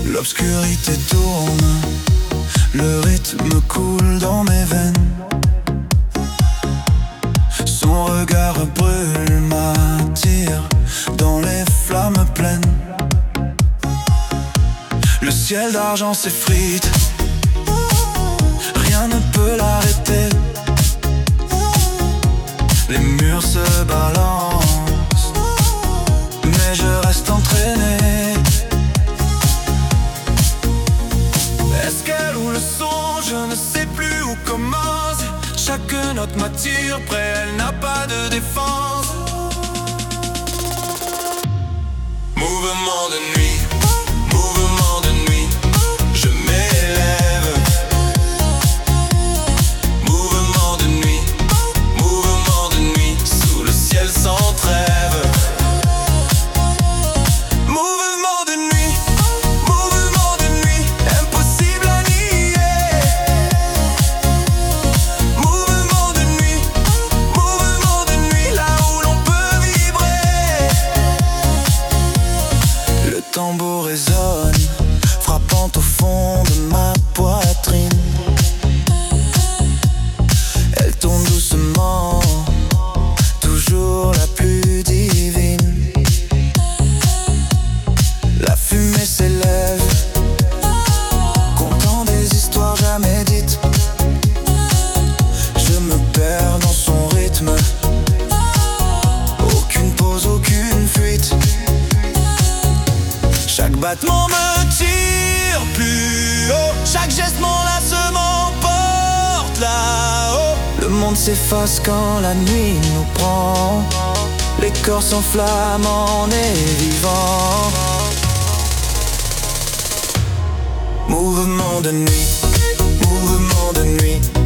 L'obscurité tourne, le rythme coule dans mes veines. Son regard brûle, m'attire dans les flammes pleines. Le ciel d'argent s'effrite, rien ne peut l'arrêter. Les murs se balancent, mais je reste entraîné. Est-ce qu'elle ou le son, je ne sais plus où commence. Chaque note m'attire, près elle n'a pas de défense. Mouvement de nuit, mouvement de nuit, je m'élève. Mouvement de nuit, mouvement de nuit, sous le ciel sans trêve. Mouvement de nuit, mouvement de nuit, impossible à nier. Mouvement de nuit, là où l'on peut vibrer. Le tambour résonne, frappant au fond de ma poitrine. Elle tourne doucement, toujours la plus divine. La fumée s'élève, contant des histoires jamais dites. Je me perds dans son rythme, aucune pause, aucune fuite. Chaque battement me tire plus haut, chaque geste m'enlace, m'emporte là-haut. Le monde s'efface quand la nuit nous prend, les corps s'enflamment, on est vivant. Mouvement de nuit, mouvement de nuit,